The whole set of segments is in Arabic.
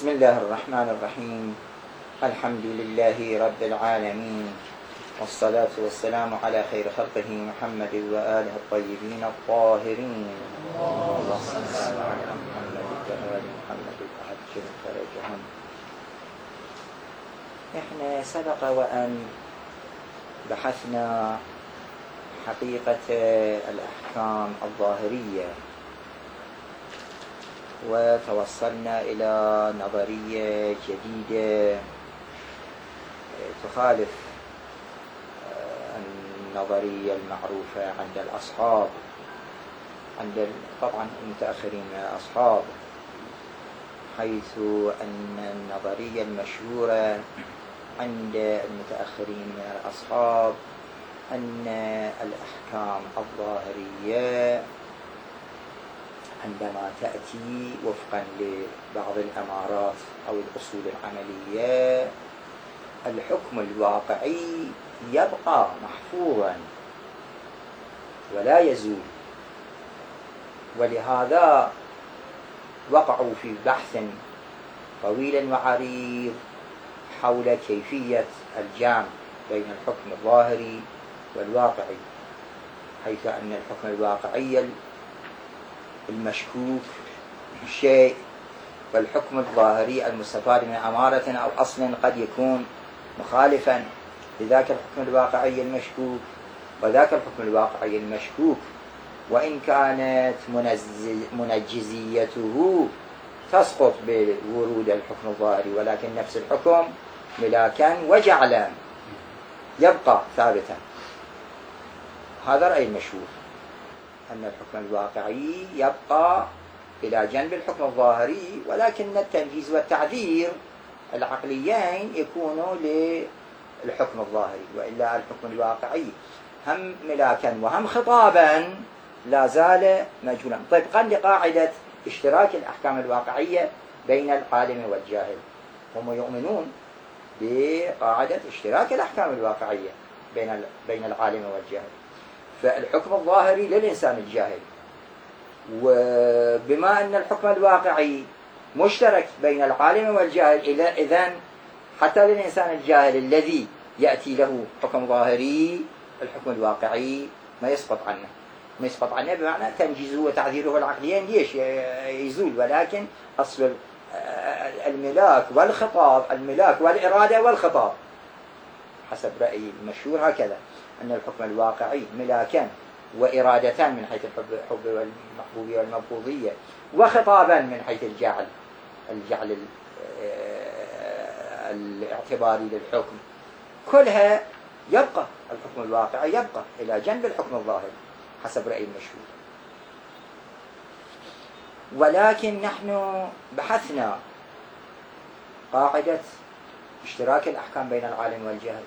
بسم الله الرحمن الرحيم. الحمد لله رب العالمين، والصلاة والسلام على خير خلقه محمد وآله الطيبين الطاهرين. اللهم صل على محمد وآل محمد وعجل فرجهم. احنا سبق وأن بحثنا حقيقة الأحكام الظاهرية، وتوصلنا إلى نظرية جديدة تخالف النظرية المعروفة عند الأصحاب، عند طبعا المتأخرين من الأصحاب، حيث أن النظرية المشهورة عند المتأخرين من الأصحاب أن الأحكام الظاهرية عندما تأتي وفقا لبعض الأمارات أو الأصول العملية الحكم الواقعي يبقى محفوظا ولا يزول. ولهذا وقعوا في بحث طويل وعريض حول كيفية الجمع بين الحكم الظاهري والواقعي، حيث أن الحكم الواقعي المشكوك شيء، والحكم الظاهري المستفاد من أمارة أو أصل قد يكون مخالفا لذاك الحكم الواقعي المشكوك، وذاك الحكم الواقعي المشكوك وإن كانت منجزيته تسقط بورود الحكم الظاهري، ولكن نفس الحكم ملاكا وجعلا يبقى ثابتا. هذا رأي المشهور، أن الحكم الواقعي يبقى إلى جنب الحكم الظاهري، ولكن التنجيز والتعذير العقليين يكونوا للحكم الظاهري، وإلا الحكم الواقعي هم ملاكا وهم خطابا لا زال مجهولا، طبقا لقاعدة اشتراك الأحكام الواقعية بين العالم والجاهل. هم يؤمنون بقاعدة اشتراك الأحكام الواقعية بين العالم والجاهل، فالحكم الظاهري للإنسان الجاهل، وبما أن الحكم الواقعي مشترك بين العالم والجاهل، إذن حتى للإنسان الجاهل الذي يأتي له حكم ظاهري الحكم الواقعي ما يسقط عنه. ما يسقط عنه بمعنى تنجيزه وتعذيره العقليين ليش يزول، ولكن أصل الملاك والخطاب، الملاك والإرادة والخطاب حسب رأي المشهور هكذا، أن الحكم الواقعي ملاكا وإرادة من حيث الحب والمحبوبية والمبغوضية، وخطابا من حيث الجعل الاعتباري للحكم، كلها يبقى الحكم الواقعي يبقى إلى جنب الحكم الظاهري حسب رأي المشهور. ولكن نحن بحثنا قاعدة اشتراك الأحكام بين العالم والجاهل.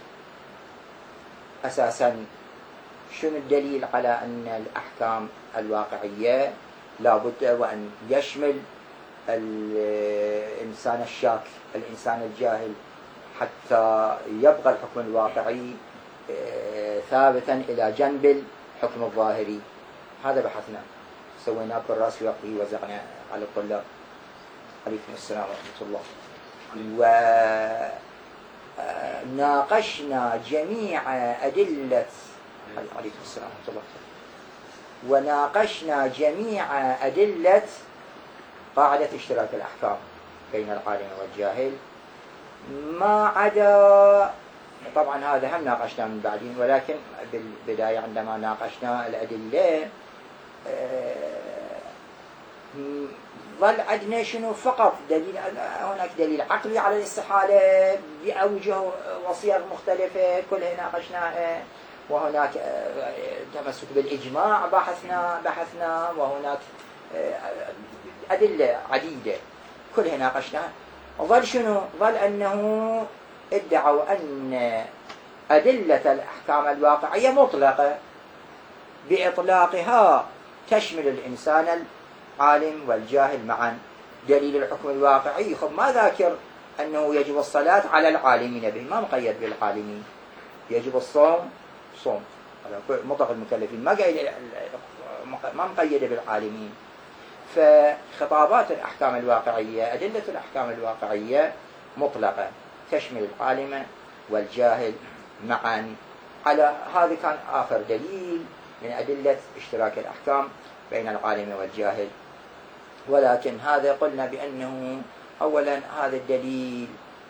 أساسا شنو الدليل على أن الأحكام الواقعية لا بد وأن يشمل الإنسان الشاك، الإنسان الجاهل، حتى يبقى الحكم الواقعي ثابتا إلى جنب الحكم الظاهري. هذا بحثنا، سويناه بالراس وقته وزعنا على الطلاب. عليكم السلام ورحمة الله. وناقشنا جميع أدلة عليكم السلام ورحمة الله. وناقشنا جميع أدلة قاعدة اشتراك الأحكام بين العالم والجاهل، ما عدا طبعا هذا هم ناقشنا من بعدين، ولكن بالبداية عندما ناقشنا الأدلة ظل عندنا شنو فقط دليل، هناك دليل عقلي على الاستحالة بأوجه وصيغ مختلفة كلها ناقشناها، وهناك تمسك بالإجماع بحثنا، وهناك أدلة عديدة كلها ناقشناها. ظل شنو؟ ظل أنه ادعوا أن أدلة الأحكام الواقعية مطلقة، بإطلاقها تشمل الإنسان العالم والجاهل معا. دليل الحكم الواقعي خب ما ذاكر أنه يجب الصلاة على العالمين به، ما مقيد بالعالمين، يجب الصوم مطلق المكلفين، ما مقيد بالعالمين. فخطابات الأحكام الواقعية، أدلة الأحكام الواقعية مطلقة تشمل العالم والجاهل معا. على هذا كان آخر دليل من أدلة اشتراك الأحكام بين العالم والجاهل. ولكن هذا قلنا بأنه أولا هذا الدليل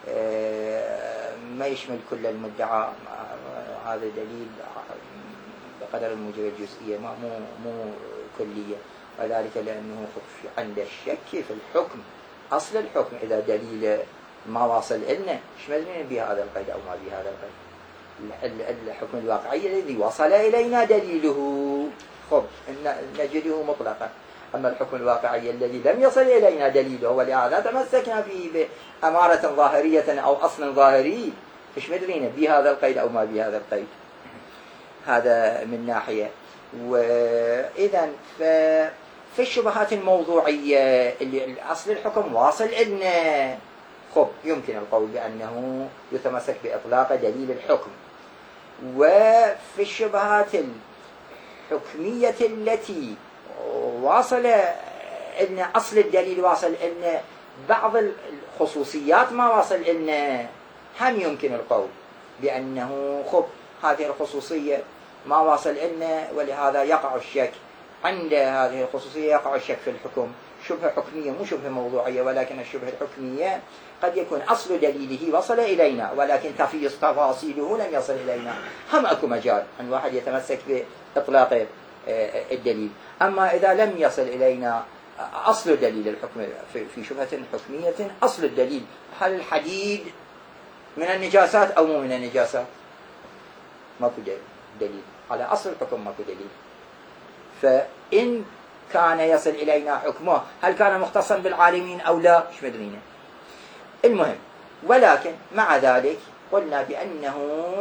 ما يشمل كل المدعى، هذا دليل بقدر الموجبة الجزئية مو كلية، وذلك لأنه عند الشك في الحكم، أصل الحكم إذا دليل ما واصل لنا ايش مدرين بهذا القيد أو ما بهذا القيد. الحكم الواقعي الذي وصل إلينا دليله نجده مطلقا، أما الحكم الواقعي الذي لم يصل إلينا دليله ولهذا تمسكنا فيه بأمارة ظاهرية أو أصل ظاهري ايش مدرين بهذا القيد أو ما بهذا القيد. هذا من ناحية. وإذا في الشبهات الموضوعية اللي أصل الحكم واصل إلنا يمكن القول بأنه يتمسك بإطلاق دليل الحكم. وفي الشبهات الحكمية التي واصل إلنا أصل الدليل واصل إلنا بعض الخصوصيات ما واصل إلنا، هم يمكن القول بأنه هذه الخصوصية ما واصل إلنا ولهذا يقع الشك. عند هذه الخصوصية يقع الشك في الحكم. شبهة حكمية مو شبهة موضوعية، ولكن الشبهة الحكمية قد يكون أصل دليله وصل إلينا ولكن تفاصيله لم يصل إلينا، هم أكو مجال أن واحد يتمسك بإطلاق الدليل. أما إذا لم يصل إلينا أصل دليل الحكم في شبهة حكمية، أصل الدليل هل الحديد من النجاسات أو مو من النجاسات، ماكو دليل على أصل الحكم، ماكو دليل. فإن كان يصل إلينا حكمه هل كان مختصا بالعالمين أو لا مش مدرينه. المهم، ولكن مع ذلك قلنا بأنه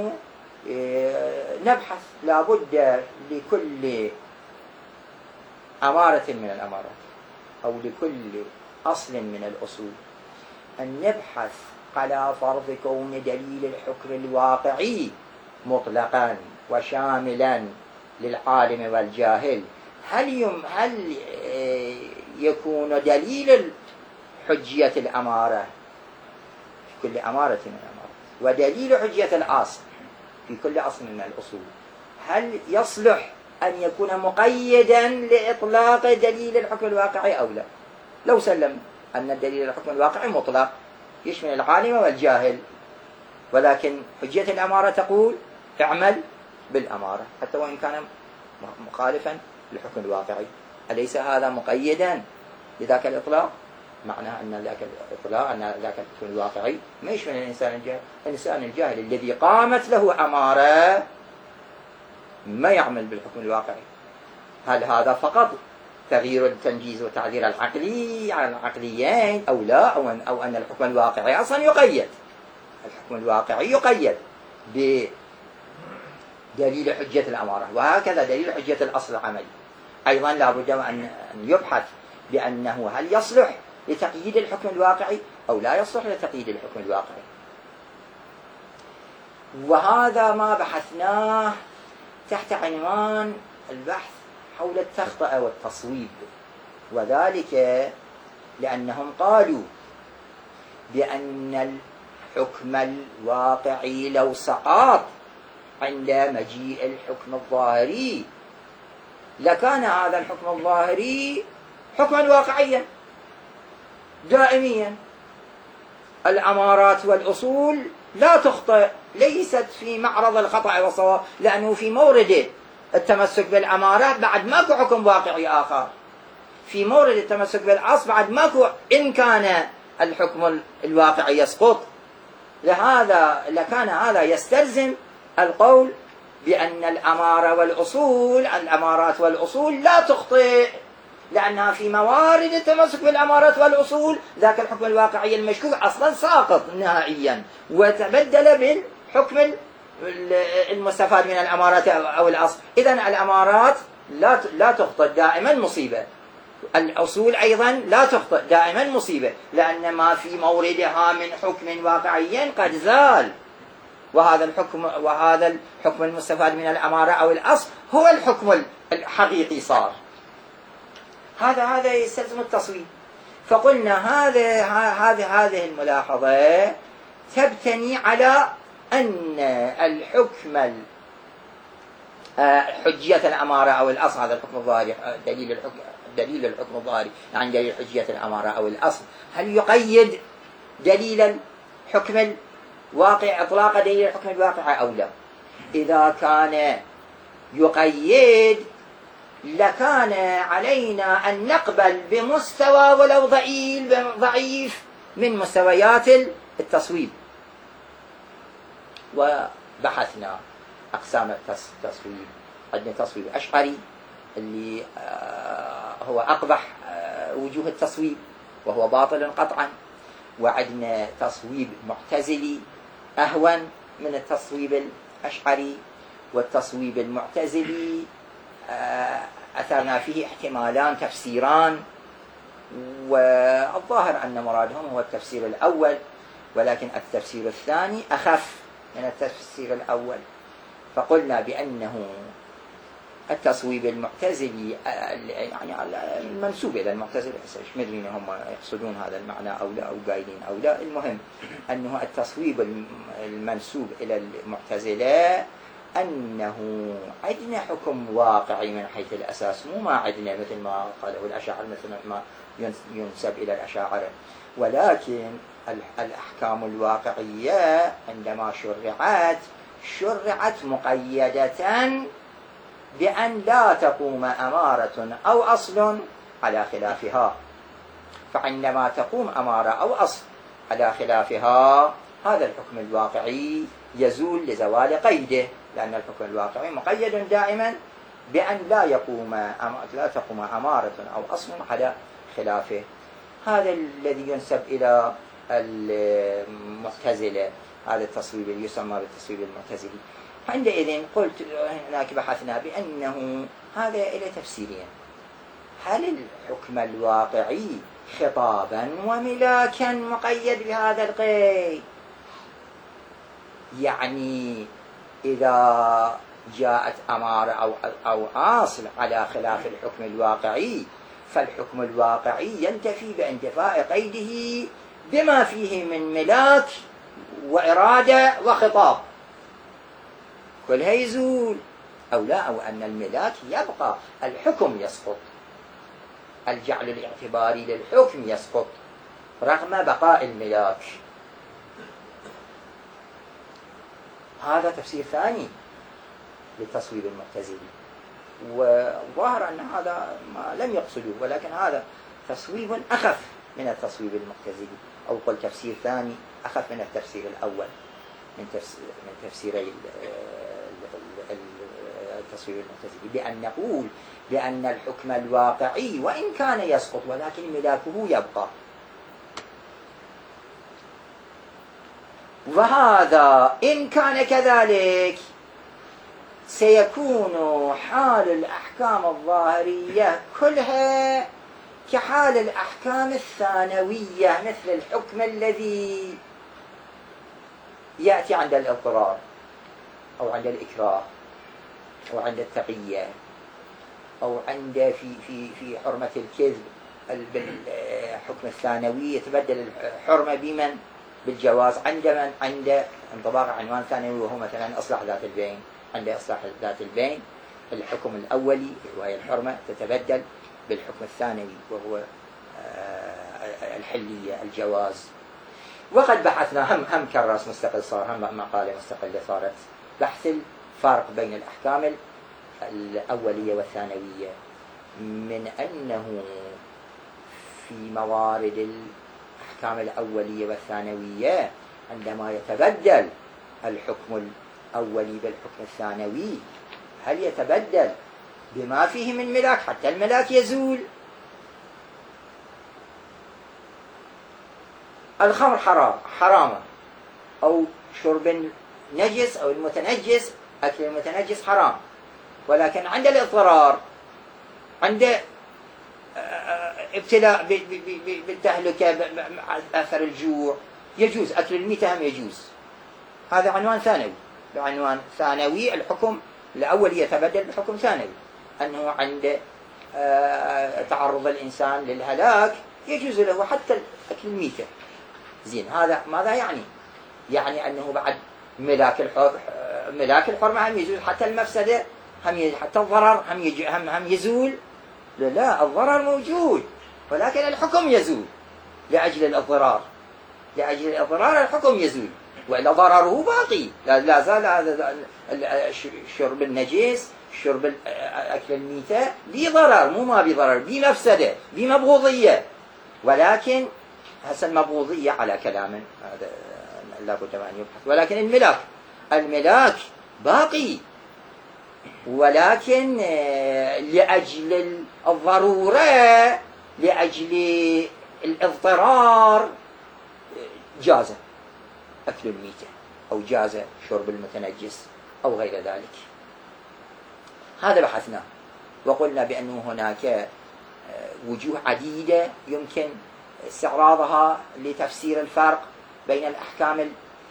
نبحث لابد لكل أمارة من الأمارات أو لكل أصل من الأصول أن نبحث على فرض كون دليل الحكم الواقعي مطلقا وشاملا للعالم والجاهل. هل يكون دليل حجية الأمارة في كل أمارة من الأمارات ودليل حجية الأصل في كل أصل من الأصول هل يصلح أن يكون مقيدا لإطلاق دليل الحكم الواقعي أو لا؟ لو سلم أن الدليل الحكم الواقعي مطلق يشمل العالم والجاهل، ولكن حجية الأمارة تقول اعمل بالأمارة حتى وإن كان مخالفا للحكم الواقعي، أليس هذا مقيدا لذاك الإطلاق؟ معناه أن ذاك الإطلاق أن ذاك الحكم الواقعي ما يشمل الإنسان الجاهل. الإنسان الجاهل الذي قامت له أمارة ما يعمل بالحكم الواقعي. هل هذا فقط تغيير التنجيز وتعذير العقلي على العقليين أو لا، أو أن الحكم الواقعي أصلا يقيد؟ الحكم الواقعي يقيد بدليل حجة الأمارة، وهكذا دليل حجة الأصل العملي أيضا لا بد أن يبحث بأنه هل يصلح لتقييد الحكم الواقعي أو لا يصلح لتقييد الحكم الواقعي. وهذا ما بحثناه تحت عنوان البحث حول التخطئة والتصويب، وذلك لأنهم قالوا بأن الحكم الواقعي لو سقط عند مجيء الحكم الظاهري لكان هذا الحكم الظاهري حكما واقعيا دائميا. الأمارات والأصول لا تخطئ، ليست في معرض الخطأ والصواب، لأنه في مورد التمسك بالأمارات بعد ماكو حكم واقعي آخر، في مورد التمسك بالأصل بعد ماكو إن كان الحكم الواقعي يسقط. لهذا لكان هذا يستلزم القول بأن الأمارات والأصول لا تخطئ، لأنها في موارد التمسك بالأمارات والأصول ذاك الحكم الواقعي المشكوك أصلا ساقط نهائيا وتبدل بالحكم المستفاد من الأمارات أو الأصل. إذن الأمارات لا تخطئ دائما مصيبة، الأصول أيضا لا تخطئ دائما مصيبة، لأن ما في موردها من حكم واقعي قد زال، وهذا الحكم المستفاد من الأمارة أو الأصل هو الحكم الحقيقي صار. هذا يستلزم التصويب. فقلنا هذه الملاحظة تبتني على أن الحكم حجية الأمارة أو الأصل، هذا الحكم الظاهري دليل الحكم الظاهري يعني دليل حجية الأمارة أو الأصل، هل يقيد دليل الحكم الواقع إطلاق دليل الحكم الواقع أو لا؟ إذا كان يقيد لكان علينا أن نقبل بمستوى ولو ضعيف من مستويات التصويب. وبحثنا أقسام التصويب. عندنا تصويب أشعري اللي هو أقبح وجوه التصويب وهو باطل قطعا، وعندنا تصويب معتزلي أهون من التصويب الأشعري، والتصويب المعتزلي أثرنا فيه احتمالان تفسيران، والظاهر أن مرادهم هو التفسير الأول، ولكن التفسير الثاني أخف من التفسير الأول. فقلنا بأنه التصويب المعتزلي يعني المنسوب إلى المعتزلة، مش مدري هم يقصدون هذا المعنى أو لا أو قايلين أو لا، المهم أنه التصويب المنسوب إلى المعتزلة أنه عندنا حكم واقعي من حيث الأساس، مو ما عندنا مثل ما قاله الأشاعرة، مثل ما ينسب إلى الأشاعرة، ولكن الأحكام الواقعية عندما شرعت مقيدة بأن لا تقوم أمارة أو أصل على خلافها. فعندما تقوم أمارة أو أصل على خلافها هذا الحكم الواقعي يزول لزوال قيده، لأن الحكم الواقعي مقيد دائما بأن لا تقوم أمارة أو أصل على خلافه. هذا الذي ينسب إلى المعتزلة، هذا التصويب اللي يسمى بالتصويب المعتزلي. عندئذ قلت هناك بحثنا بأنه هذا إلى تفسيرين: هل الحكم الواقعي خطابا وملاكا مقيد بهذا القيد؟ يعني إذا جاءت أمارة أو أصل على خلاف الحكم الواقعي فالحكم الواقعي ينتفي بانتفاء قيده بما فيه من ملاك وإرادة وخطاب، كلها يزول أو لا، أو أن الملاك يبقى، الحكم يسقط، الجعل الاعتباري للحكم يسقط رغم بقاء الملاك. هذا تفسير ثاني للتصويب المعتزلي، وظاهر أن هذا ما لم يقصدوه، ولكن هذا تصويب أخف من التصويب المعتزلي، أو قل تفسير ثاني أخف من التفسير الأول من تفسيري التصويب المعتزلي، بأن نقول بأن الحكم الواقعي وإن كان يسقط ولكن ملاكه يبقى. وهذا إن كان كذلك سيكون حال الأحكام الظاهرية كلها كحال الأحكام الثانوية، مثل الحكم الذي يأتي عند الاضطرار أو عند الإكراه أو عند التقية أو عند في حرمة الكذب. بالحكم الثانوي يتبدل الحرمة بمن؟ بالجواز. عند انطباق عنوان ثانوي وهو مثلا إصلاح ذات البين. عند إصلاح ذات البين الحكم الأولي وهي الحرمة تتبدل بالحكم الثانوي وهو الحلية الجواز. وقد بحثنا هم كراس مستقل صار، هم مقالة مستقلة صارت، بحث الفرق بين الأحكام الأولية والثانوية، من أنه في موارد الأحكام الأولية والثانوية عندما يتبدل الحكم الأولي بالحكم الثانوي هل يتبدل بما فيه من ملاك حتى الملاك يزول؟ الخمر حرام أو شرب نجس أو المتنجس، أكل المتنجس حرام، ولكن عند الإضطرار، عند ابتلاء بالتهلكة أثر الجوع يجوز أكل الميتة، هم يجوز. هذا عنوان ثانوي. بعنوان ثانوي الحكم الأول يتبدل بحكم ثانوي، أنه عند تعرض الإنسان للهلاك يجوز له حتى أكل الميتة. زين، هذا ماذا يعني؟ يعني أنه بعد ملاك الحرمة هم يزول، حتى المفسدة حتى الضرر هم يزول. لا، الضرر موجود ولكن الحكم يزول لأجل الضرار. لأجل الضرار الحكم يزول، وإلا ضرره باقي. لا زال هذا شرب النجس، شرب أكل الميتة بضرر، مو ما بضرر، بمفسدة، بمبغوضية. ولكن هسه المبغوضية على كلام هذا لا بد أن يبحث. ولكن الملاك باقي، ولكن لأجل الضرورة، لأجل الاضطرار جاز أكل الميتة أو جاز شرب المتنجس أو غير ذلك. هذا بحثناه وقلنا بأنه هناك وجوه عديدة يمكن استعراضها لتفسير الفرق بين الأحكام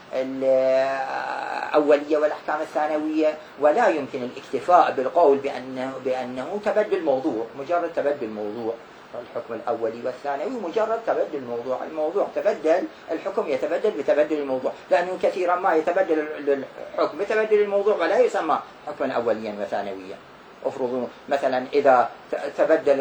الأولية والأحكام الثانوية، ولا يمكن الاكتفاء بالقول بأنه تبدل موضوع، مجرد تبدل موضوع. الحكم الأولي والثانوي مجرد تبدل الموضوع، الموضوع تبدل، الحكم يتبدل بتبدل الموضوع، لأنه كثيرا ما يتبدل الحكم بتبدل الموضوع ولا يسمى حكما أوليا وثانويا. افرضوا مثلا إذا تبدل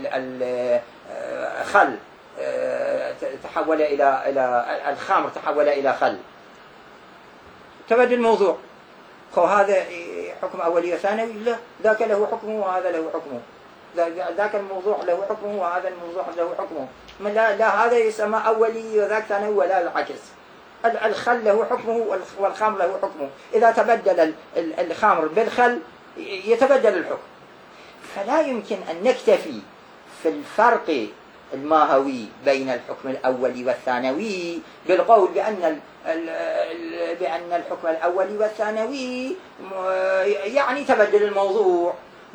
الخل تحول إلى الخمر، تحول إلى خل، تبدل الموضوع، هذا حكم أولي وثانوي؟ لا، ذاك له حكمه وهذا له حكمه، ذاك الموضوع له حكمه وهذا الموضوع له حكمه. لا هذا يسمى أولي وذاك ثانوي، ولا العكس. الخل له حكمه والخمر له حكمه، إذا تبدل الخمر بالخل يتبدل الحكم. فلا يمكن أن نكتفي في الفرق الماهوي بين الحكم الأولي والثانوي بالقول بأن الحكم الأولي والثانوي يعني تبدل الموضوع.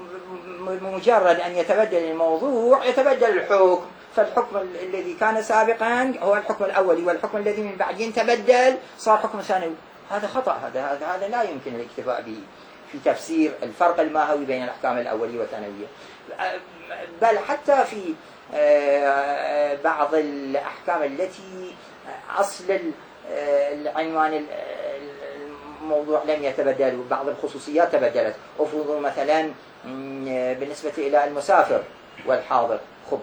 مجرد أن يتبدل الموضوع يتبدل الحكم، فالحكم الذي كان سابقا هو الحكم الأولي، والحكم الذي من بعدين تبدل صار حكم ثانوي. هذا خطأ، هذا لا يمكن الاكتفاء به في تفسير الفرق الماهوي بين الأحكام الأولية والثانوية. بل حتى في بعض الأحكام التي أصل العنوان الموضوع لم يتبدل وبعض الخصوصيات تبدلت. أفرضوا مثلا بالنسبة إلى المسافر والحاضر،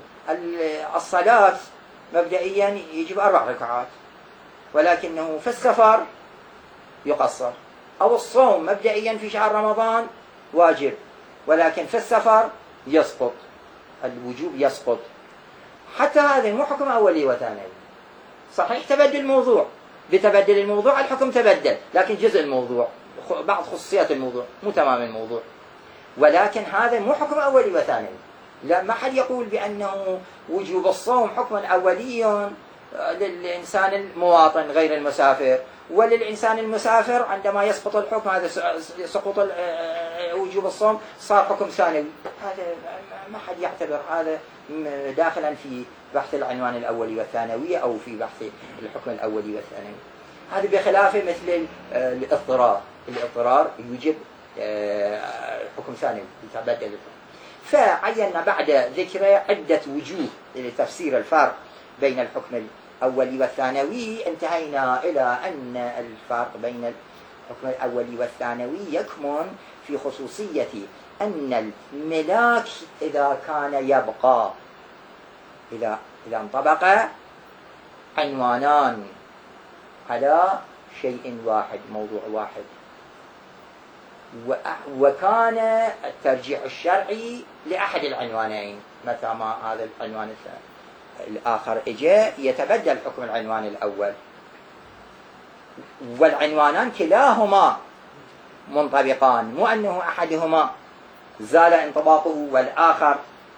الصلاة مبدئيا يجب 4 ركعات، ولكنه في السفر يقصر. أو الصوم مبدئيا في شهر رمضان واجب، ولكن في السفر يسقط، الوجوب يسقط. حتى هذا مو حكم أولي وثانوي. صحيح تبدل الموضوع، بتبدل الموضوع الحكم تبدل، لكن جزء الموضوع، بعض خصوصيات الموضوع، مو تمام الموضوع. ولكن هذا مو حكم أولي وثانوي. لا، ما حد يقول بأنه وجوب الصوم حكم أولي للإنسان المواطن غير المسافر، وللإنسان المسافر عندما يسقط الحكم، هذا سقوط وجوب الصوم صار حكم ثانوي. هذا ما حد يعتبر هذا داخلا في بحث العنوان الأولي والثانوي أو في بحث الحكم الأولي والثانوي. هذا بخلافه مثل الاضطرار يوجب حكم ثانوي يتبدل الحكم. فعينا بعد ذكر عدة وجوه لتفسير الفرق بين الحكم الأولي والثانوي، انتهينا إلى أن الفرق بين الحكم الأولي والثانوي يكمن في خصوصية أن الملاك إذا كان يبقى، إذا انطبق عنوانان على شيء واحد، موضوع واحد، وكان الترجيح الشرعي لأحد العنوانين، متى ما هذا العنوان الآخر إجا يتبدل حكم العنوان الأول، والعنوانان كلاهما منطبقان، مو أنه أحدهما زال انطباقه والآخر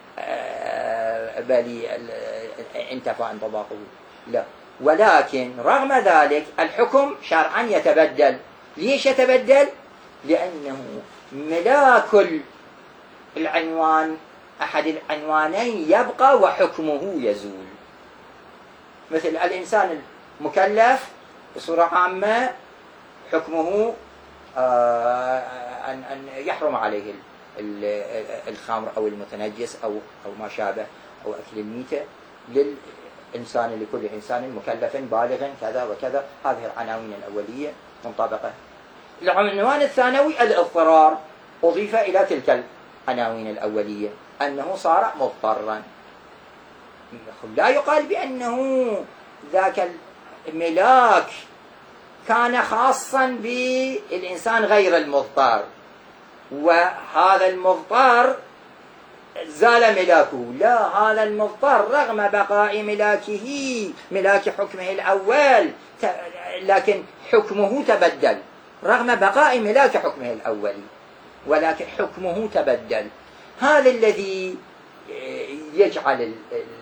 بل انتفى انطباقه، لا. ولكن رغم ذلك الحكم شرعا يتبدل. ليش يتبدل؟ لأنه ملاك العنوان أحد العنوانين يبقى وحكمه يزول. مثل الإنسان المكلف بصورة عامة حكمه أن يحرم عليه الخمر أو المتنجس أو ما شابه أو أكل الميتة للإنسان، لكل إنسان مكلف بالغ كذا وكذا. هذه العناوين الأولية منطبقة. العنوان الثانوي الاضطرار أضيف إلى تلك العناوين الأولية أنه صار مضطرا. لا يقال بأنه ذاك الملاك كان خاصا بالإنسان غير المضطر وهذا المضطر زال ملاكه. لا، هذا المضطر رغم بقاء ملاكه، ملاك حكمه الأول، لكن حكمه تبدل رغم بقاء ملاك حكمه الأول، ولكن حكمه تبدل. هذا الذي يجعل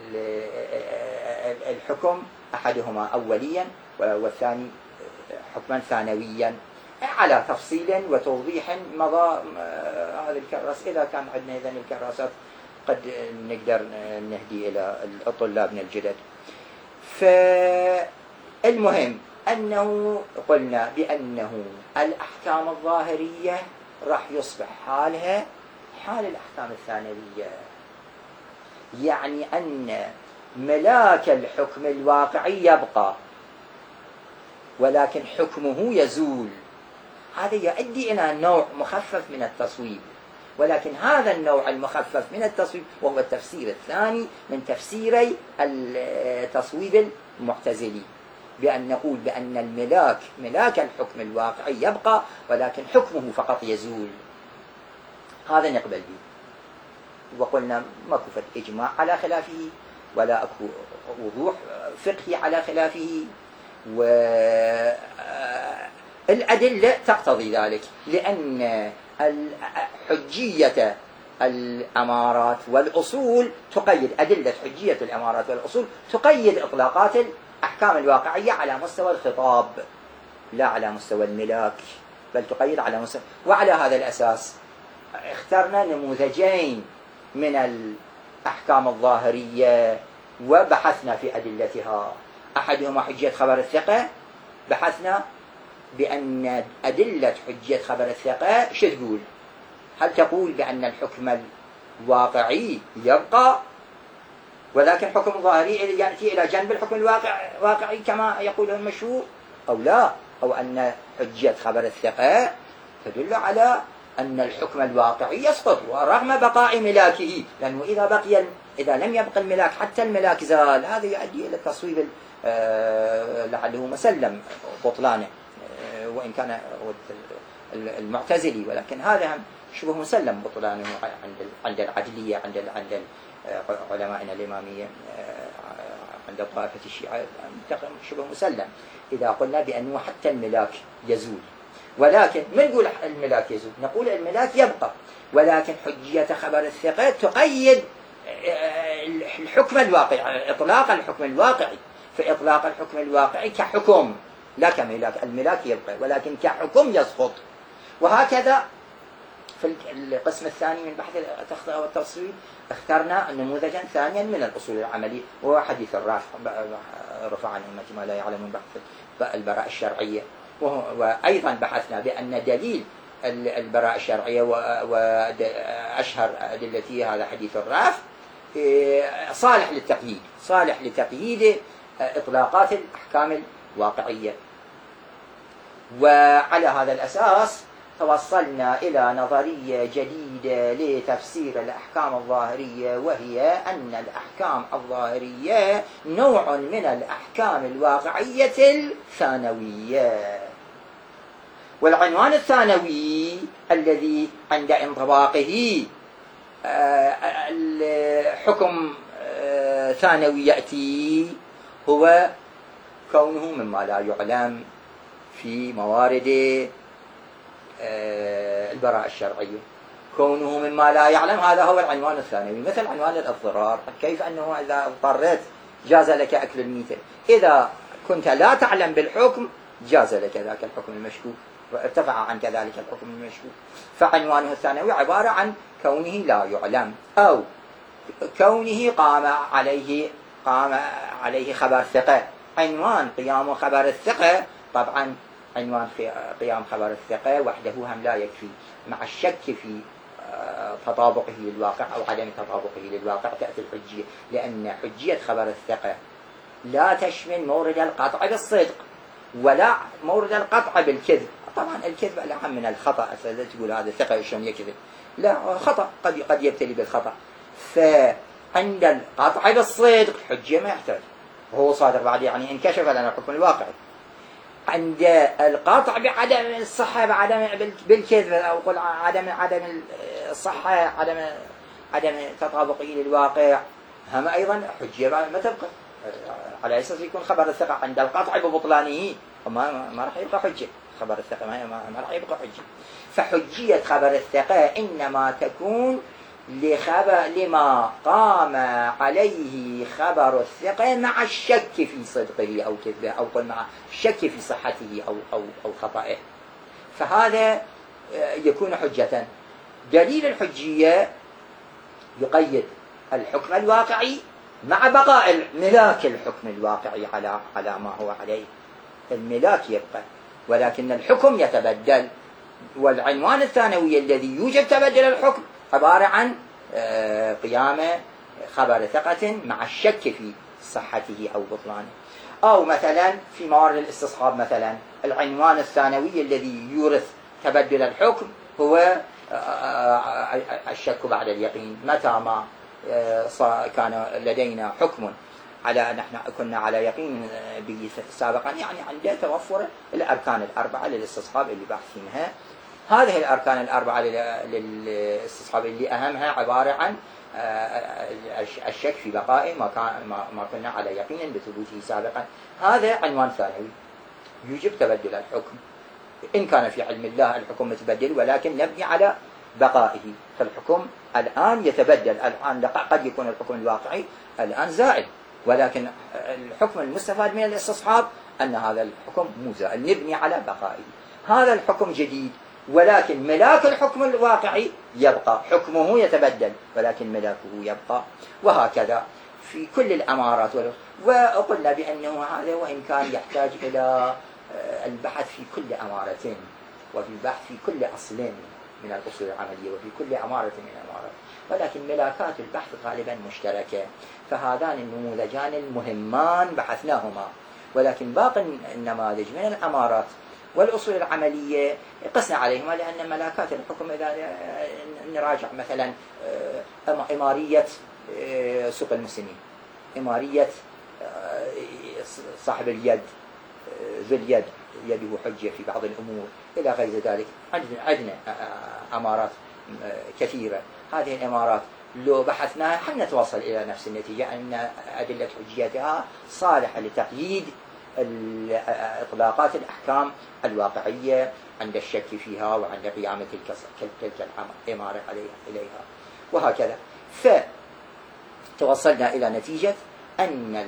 الحكم أحدهما أوليا والثاني حكما ثانويا. على تفصيل وتوضيح مضى هذا الكراس. إذا كان عندنا إذن الكراسات قد نقدر نهدي إلى طلابنا الجدد. فالمهم أنه قلنا بأنه الأحكام الظاهرية راح يصبح حالها حال الأحكام الثانوية، يعني أن ملاك الحكم الواقعي يبقى ولكن حكمه يزول. هذا يؤدي إلى نوع مخفف من التصويب، ولكن هذا النوع المخفف من التصويب وهو التفسير الثاني من تفسيري التصويب المعتزلي، بأن نقول بأن ملاك الحكم الواقعي يبقى ولكن حكمه فقط يزول. هذا نقبل به، وقلنا ماكو إجماع على خلافه ولا أكو وضوح فقهي على خلافه، والأدلة تقتضي ذلك، لأن حجية الأمارات والأصول تقيد، أدلة حجية الأمارات والأصول تقيد إطلاقات الأحكام الواقعية على مستوى الخطاب لا على مستوى الملاك، بل تقيد على مستوى. وعلى هذا الأساس اخترنا نموذجين من الأحكام الظاهرية وبحثنا في أدلتها. أحدهما حجية خبر الثقة، بحثنا بأن أدلة حجية خبر الثقة شو تقول؟ هل تقول بأن الحكم الواقعي يبقى ولكن حكم ظاهري يأتي إلى جنب الحكم الواقعي كما يقول المشهور، أو لا، أو أن حجية خبر الثقة تدل على أن الحكم الواقعي يسقط ورغم بقاء ملاكه، لأنه إذا لم يبقى الملاك حتى الملاك زال، هذا يؤدي إلى التصويب لعله مسلم بطلانه وإن كان المعتزلي، ولكن هذا شبه مسلم بطلانه عند العدلية، عند علمائنا الإمامية، عند طائفة الشيعة شبه مسلم إذا قلنا بأنه حتى الملاك يزول. ولكن ما نقول الملاك يزول، نقول الملاك يبقى، ولكن حجية خبر الثقة تقيد الحكم الواقعي، إطلاق الحكم الواقعي، فإطلاق الحكم الواقعي كحكم لا كملاك، الملاك يبقى ولكن كحكم يسقط. وهكذا في القسم الثاني من بحث التخطئة والتصويب اخترنا نموذجا ثانيا من الأصول العملية وهو حديث رفع عن أمتي ما لا يعلمون، بحث البراءة الشرعية. وأيضا بحثنا بأن دليل البراءة الشرعية وأشهر أدلته هذا حديث الرافع صالح لتقييد إطلاقات الأحكام الواقعية. وعلى هذا الأساس توصلنا إلى نظرية جديدة لتفسير الأحكام الظاهرية، وهي أن الأحكام الظاهرية نوع من الأحكام الواقعية الثانوية. والعنوان الثانوي الذي عند انطباقه الحكم ثانوي يأتي هو كونه مما لا يعلم في موارد البراءة الشرعية، كونه مما لا يعلم، هذا هو العنوان الثانوي. مثل عنوان الاضطرار، كيف أنه إذا اضطرت جاز لك أكل الميتة، إذا كنت لا تعلم بالحكم جاز لك ذاك الحكم المشكوك وارتفع عنك ذلك الحكم المشكوك. فعنوانه الثانوي عبارة عن كونه لا يعلم أو كونه قام عليه خبر ثقة. عنوان قيام خبر الثقة، طبعا عنوان قيام خبر الثقة وحده هم لا يكفي، مع الشك في تطابقه للواقع أو عدم تطابقه للواقع تأتي الحجية، لأن حجية خبر الثقة لا تشمل مورد القطع بالصدق ولا مورد القطع بالكذب. طبعا الكذب أعم من الخطأ، تقول هذا ثقة شلون يكذب؟ لا، خطأ قد يبتلي بالخطأ. فعند القطع بالصدق حجية ما يحتاج، هو صادق بعد يعني انكشف لنا الحكم الواقعي. عند القطع بعدم الصحة بعدم بالكذب أو قل عدم الصحة عدم تطابقه للواقع، هم أيضا حجية ما تبقى، على أساس يكون خبر الثقة عند القطع ببطلانه ما راح يبقى حجة. خبر الثقة ما راح يبقى حجة. فحجية خبر الثقة إنما تكون لما قام عليه خبر الثقة مع الشك في صدقه أو كذبه، أو قل مع الشك في صحته أو خطئه، فهذا يكون حجة. دليل الحجية يقيد الحكم الواقعي مع بقاء ملاك الحكم الواقعي على ما هو عليه. الملاك يبقى ولكن الحكم يتبدل. والعنوان الثانوي الذي يوجب تبدل الحكم عبارة عن قيام خبر ثقة مع الشك في صحته أو بطلانه. أو مثلا في موارد الاستصحاب مثلا العنوان الثانوي الذي يورث تبدل الحكم هو الشك بعد اليقين. متى ما كان لدينا حكم على نحن كنا على يقين به سابقا، يعني عند توفر الأركان الأربعة للاستصحاب اللي باحثينها. هذه الأركان الأربعة للاستصحاب اللي أهمها عبارة عن الشك في بقاء ما كنا على يقين بثبوته سابقا. هذا عنوان ثانوي يوجب تبدل الحكم. إن كان في علم الله الحكم متبدل ولكن نبني على بقائه، فالحكم الآن يتبدل. الآن قد يكون الحكم الواقعي الآن زائد، ولكن الحكم المستفاد من الاستصحاب أن هذا الحكم مو زائد، نبني على بقائه. هذا الحكم جديد ولكن ملاك الحكم الواقعي يبقى، حكمه يتبدل ولكن ملاكه يبقى. وهكذا في كل الأمارات. وقلنا بأنه هذا وإن كان يحتاج إلى البحث في كل أمارة، وفي البحث في كل أصل من الأصول العملية، وفي كل أمارة من الأمارات، ولكن ملاكات البحث غالبا مشتركة. فهذان النموذجان المهمان بحثناهما، ولكن باقي النماذج من الأمارات والأصول العملية قسنا عليهما، لأن ملاكات الحكم إذا نراجع مثلا إمارية سوق المسلمين، إمارية صاحب اليد، ذو اليد يده حجة في بعض الأمور إلى غير ذلك. عندنا أمارات كثيرة. هذه الأمارات لو بحثناها حنتوصل إلى نفس النتيجة، أن أدلة حجيتها صالحة لتقييد إطلاقات الأحكام الواقعية عند الشك فيها وعند قيام تلك الإمارة إليها، وهكذا. فتوصلنا إلى نتيجة أن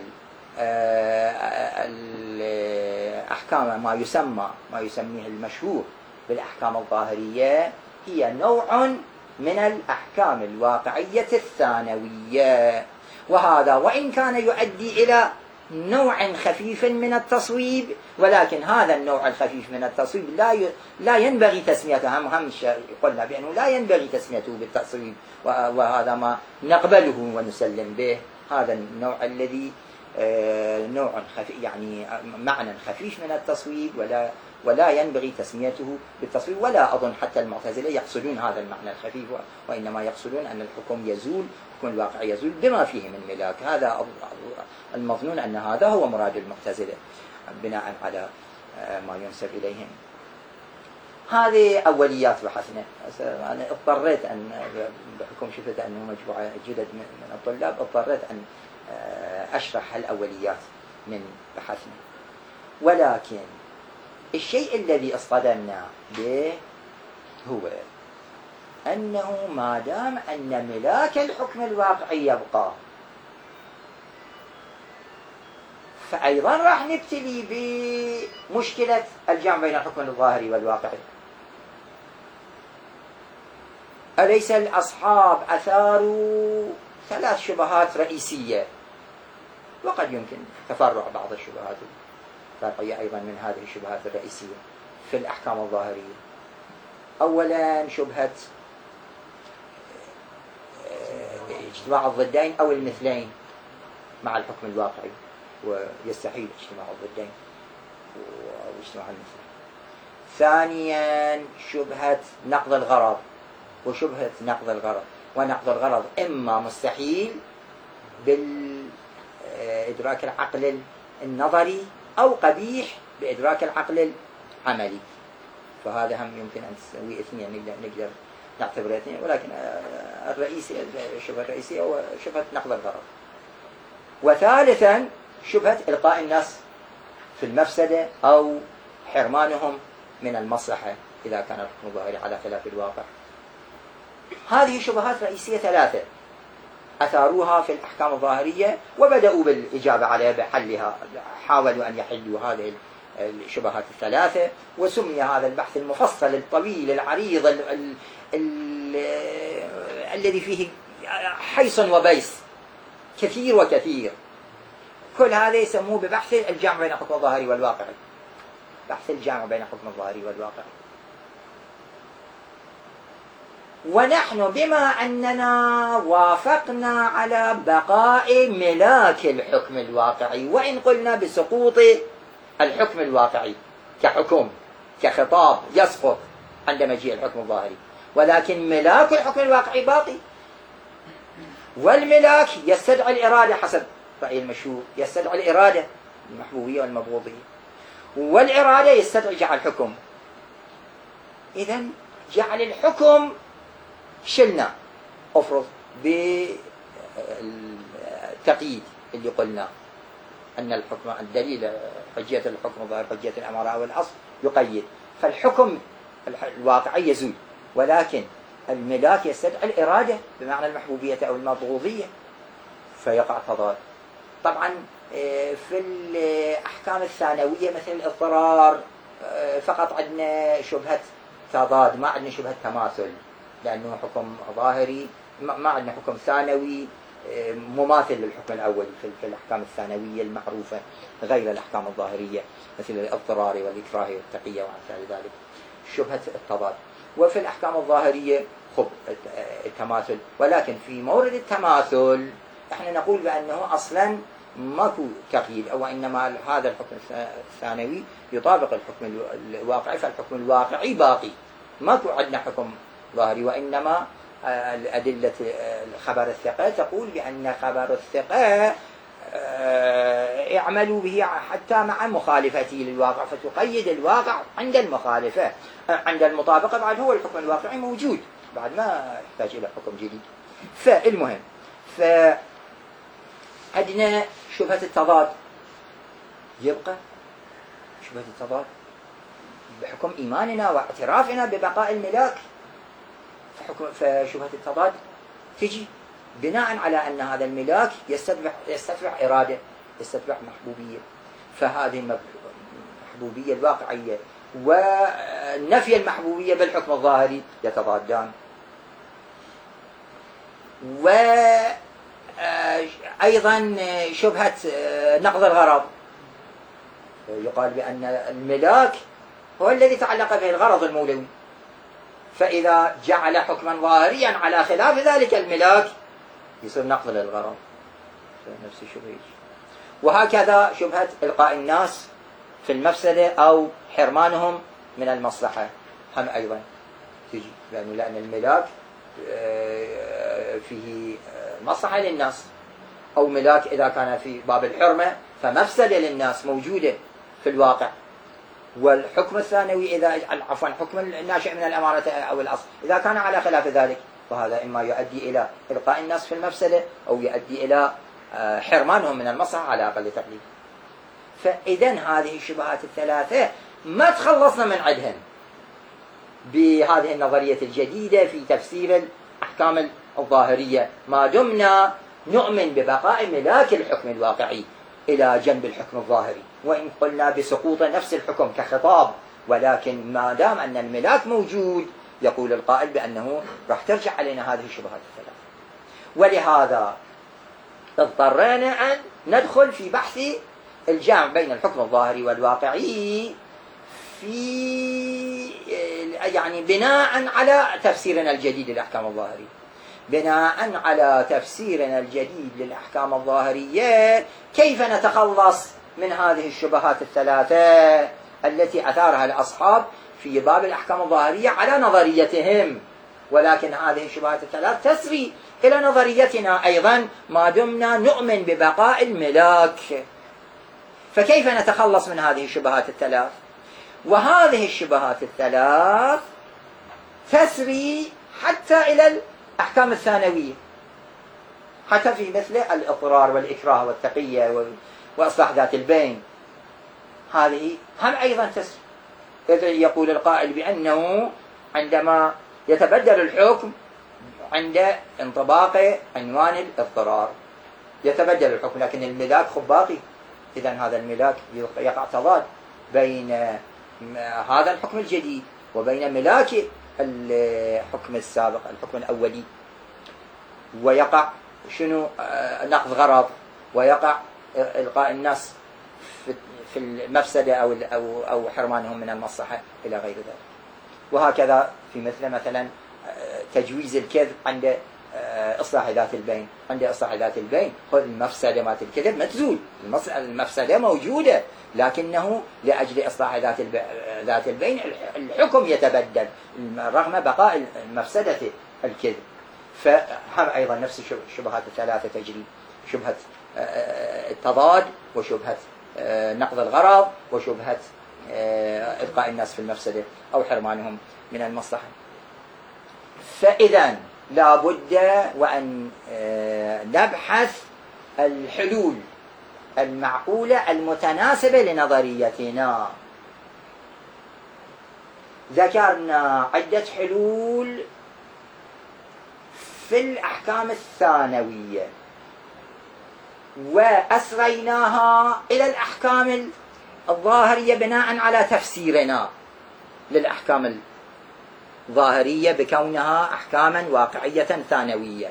الأحكام ما يسميه المشهور بالأحكام الظاهرية هي نوع من الأحكام الواقعية الثانوية. وهذا وإن كان يؤدي إلى نوع خفيف من التصويب، ولكن هذا النوع الخفيف من التصويب لا ينبغي تسميته. هم قلنا بأنه لا ينبغي تسميته بالتصويب، وهذا ما نقبله ونسلم به. هذا النوع الذي نوع خفيف، يعني معنى خفيف من التصويب، ولا ينبغي تسميته بالتصويب. ولا أظن حتى المعتزلة يقصدون هذا المعنى الخفيف، وإنما يقصدون أن الحكم يزول، الحكم الواقع يزول بما فيه من ملاك. هذا المظنون أن هذا هو مراد المعتزلة بناء على ما ينسب إليهم. هذه أوليات بحثنا. أنا اضطريت أن بحكم شفت أنه مجموعة جدد من الطلاب، اضطريت أن أشرح الأوليات من بحثنا. ولكن الشيء الذي اصطدمنا به هو أنه ما دام أن ملاك الحكم الواقعي يبقى، فأيضا راح نبتلي بمشكلة الجمع بين الحكم الظاهري والواقعي. أليس الأصحاب أثاروا 3 شبهات رئيسية، وقد يمكن تفرع بعض الشبهات الفرعية أيضا من هذه الشبهات الرئيسية في الأحكام الظاهرية. أولا شبهة اجتماع الضدين أو المثلين مع الحكم الواقعي، ويستحيل اجتماع الضدين واجتماع المثلين. ثانيا شبهة نقض الغرض. وشبهة نقض الغرض، ونقض الغرض إما مستحيل بالإدراك العقل النظري أو قبيح بإدراك العقل العملي، فهذا هم يمكن أن تسوي اثنين، نقدر نعتبر اثنين، ولكن الشبهة الرئيسية هو شبهة نقض الغرض. وثالثا شبهة إلقاء الناس في المفسدة أو حرمانهم من المصلحة إذا كان الحكم الظاهري على خلاف الواقع. هذه شبهات رئيسية ثلاثة أثاروها في الأحكام الظاهرية وبدأوا بالإجابة عليها بحلها، حاولوا أن يحلوا هذه الشبهات الثلاثة، وسمي هذا البحث المفصل الطويل العريض الذي فيه حيص وبيص كثير وكثير، كل هذا يسموه ببحث الجمع بين الحكم الظاهري والواقعي. بحث الجمع بين الحكم الظاهري والواقعي. ونحن بما أننا وافقنا على بقاء ملاك الحكم الواقعي، وإن قلنا بسقوط الحكم الواقعي كحكم كخطاب يسقط عند مجيء الحكم الظاهري، ولكن ملاك الحكم الواقعي باقي. والملاك يستدعي الإرادة حسب رأي المشهور، يستدعي الإرادة المحبوبية والمبغوضية، والإرادة يستدعي جعل الحكم. إذن جعل الحكم شلنا، أفرض بالتقييد اللي قلنا أن الحكم الدليل حجية الحكم ظاهر حجية الأمارة أو الأصل يقيد، فالحكم الواقعي يزول، ولكن الملاك يستدعي الإرادة بمعنى المحبوبية أو المبغوضية، فيقع تضاد. طبعا في الأحكام الثانوية مثل الاضطرار فقط عندنا شبهة تضاد، ما عندنا شبهة تماثل، لأنه حكم ظاهري، ما عندنا حكم ثانوي مماثل للحكم الأول في الأحكام الثانوية المعروفة غير الأحكام الظاهرية مثل الاضطرار والإكراه والتقية وأمثال ذلك، شبهة التضاد. وفي الأحكام الظاهرية التماثل، ولكن في مورد التماثل احنا نقول بأنه أصلا ماكو تقييد، أو إنما هذا الحكم الثانوي يطابق الحكم الواقعي، فالحكم الواقعي باقي، ماكو عندنا حكم ظاهري. وإنما الأدلة خبر الثقة تقول بأن خبر الثقة اعملوا به حتى مع مخالفته للواقع، فتقيد الواقع عند المخالفة، عند المطابقة بعد هو الحكم الواقعي موجود، بعد ما يحتاج إلى حكم جديد. فالمهم عندنا شبهة التضاد، يبقى شبهة التضاد بحكم إيماننا واعترافنا ببقاء الملاك، فشبهة التضاد تجي بناء على أن هذا الملاك يستتبع إرادة، يستتبع محبوبية، فهذه المحبوبية الواقعية ونفي المحبوبية بالحكم الظاهري يتضادان. وأيضا شبهة نقض الغرض، يقال بأن الملاك هو الذي تعلق به الغرض المولوي، فإذا جعل حكما ظاهريا على خلاف ذلك الملاك يصير نقض للغرض، نفس الشبهة. وهكذا شبهة إلقاء الناس في المفسدة أو حرمانهم من المصلحة هم أيضا تجي، لأن الملاك فيه مصلحة للناس، أو ملاك إذا كان في باب الحرمة فمفسدة للناس موجودة في الواقع. والحكم الثانوي حكم الناشئ من الأمارة أو الأصل إذا كان على خلاف ذلك، فهذا إما يؤدي إلى إلقاء الناس في المفسدة أو يؤدي إلى حرمانهم من المصلحة على أقل تقليد. فإذن هذه الشبهات الثلاثة ما تخلصنا من عندهن بهذه النظرية الجديدة في تفسير الأحكام الظاهرية، ما دمنا نؤمن ببقاء ملاك الحكم الواقعي إلى جنب الحكم الظاهري، وإن قلنا بسقوط نفس الحكم كخطاب، ولكن ما دام أن الملاك موجود يقول القائل بأنه راح ترجع علينا هذه الشبهات الثلاثة. ولهذا اضطرينا أن ندخل في بحث الجمع بين الحكم الظاهري والواقعي بناء على تفسيرنا الجديد للأحكام الظاهري، بناء على تفسيرنا الجديد للأحكام الظاهرية كيف نتخلص من هذه الشبهات الثلاثة التي أثارها الأصحاب في باب الأحكام الظاهرية على نظريتهم. ولكن هذه الشبهات الثلاث تسري إلى نظريتنا أيضا ما دمنا نؤمن ببقاء الملاك. فكيف نتخلص من هذه الشبهات الثلاث؟ وهذه الشبهات الثلاث تسري حتى إلى الأحكام الثانوية، حتى في مثل الإضرار والإكراه والتقية وإصلاح ذات البين. هذه هم أيضا تسري. إذ يقول القائل بأنه عندما يتبدل الحكم عند انطباق عنوان الاضطرار يتبدل الحكم، لكن الملاك باقي. إذن هذا الملاك يقع تضاد بين هذا الحكم الجديد وبين ملاك الحكم السابق، الحكم الأولي، ويقع شنو؟ نقض غرض، ويقع إلقاء الناس في المفسدة أو حرمانهم من المصلحة إلى غير ذلك. وهكذا في مثلا تجويز الكذب عند إصلاح ذات البين. عند إصلاح ذات البين المفسدة مات الكذب متزول، المفسدة موجودة، لكنه لأجل إصلاح ذات البين الحكم يتبدل رغم بقاء المفسدة الكذب. فهم أيضا نفس الشبهات الثلاثة تجري: شبهة التضاد، وشبهة نقض الغرض، وشبهة إبقاء الناس في المفسدة أو حرمانهم من المصلحة. فإذا لا بد وأن نبحث الحلول المعقولة المتناسبة لنظريتنا. ذكرنا عدة حلول في الأحكام الثانوية وأسريناها إلى الأحكام الظاهرية بناء على تفسيرنا للأحكام الظاهرية بكونها أحكاما واقعية ثانوية.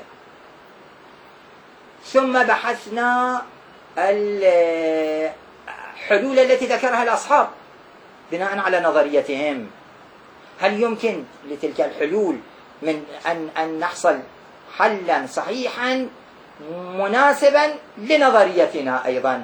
ثم بحثنا الحلول التي ذكرها الأصحاب بناء على نظريتهم. هل يمكن لتلك الحلول من أن نحصل حلا صحيحا مناسبا لنظريتنا أيضا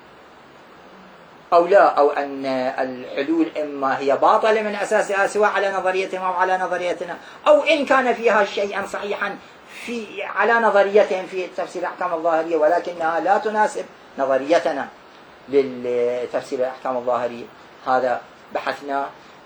أو لا، أو أن الحلول إما هي باطلة من أساسها سواء على نظريتهم أو على نظريتنا، أو إن كان فيها شيئا صحيحا على نظريتهم في تفسير الأحكام الظاهرية ولكنها لا تناسب نظريتنا للتفسير الأحكام الظاهرية. هذا بحثنا،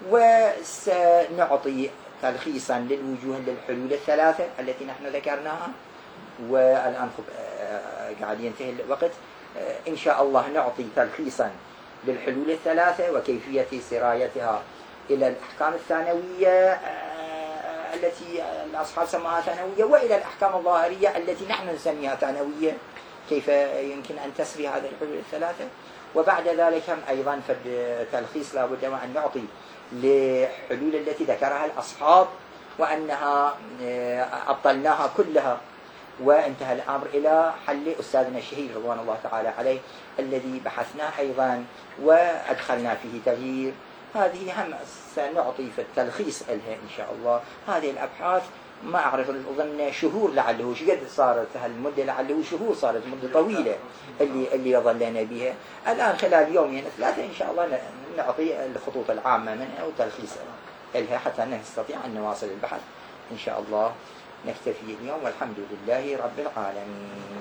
وسنعطي تلخيصا للوجوه للحلول الثلاثة التي نحن ذكرناها. والآن قاعد ينتهي الوقت، إن شاء الله نعطي تلخيصا للحلول الثلاثة وكيفية سرايتها إلى الأحكام الثانوية التي الأصحاب سماها ثانوية، وإلى الأحكام الظاهرية التي نحن نسميها ثانوية، كيف يمكن أن تسري هذه الحلول الثلاثة. وبعد ذلك هم أيضا في التلخيص لا بد أن نعطي لحلول التي ذكرها الأصحاب وأنها أبطلناها كلها، وانتهى الأمر إلى حل أستاذنا الشهيد رضوان الله تعالى عليه الذي بحثناه أيضا وأدخلنا فيه تغيير. هذه هم سنعطي في التلخيص لها إن شاء الله. هذه الأبحاث ما أعرف، أظن شهور، لعله شقد صارت هالمدة، لعله شهور، صارت مدة طويلة اللي يظلنا بها. الآن خلال يومين ثلاثة إن شاء الله نعطي الخطوط العامة منها وتلخيص لها حتى نستطيع أن نواصل البحث إن شاء الله. نكتفي اليوم والحمد لله رب العالمين.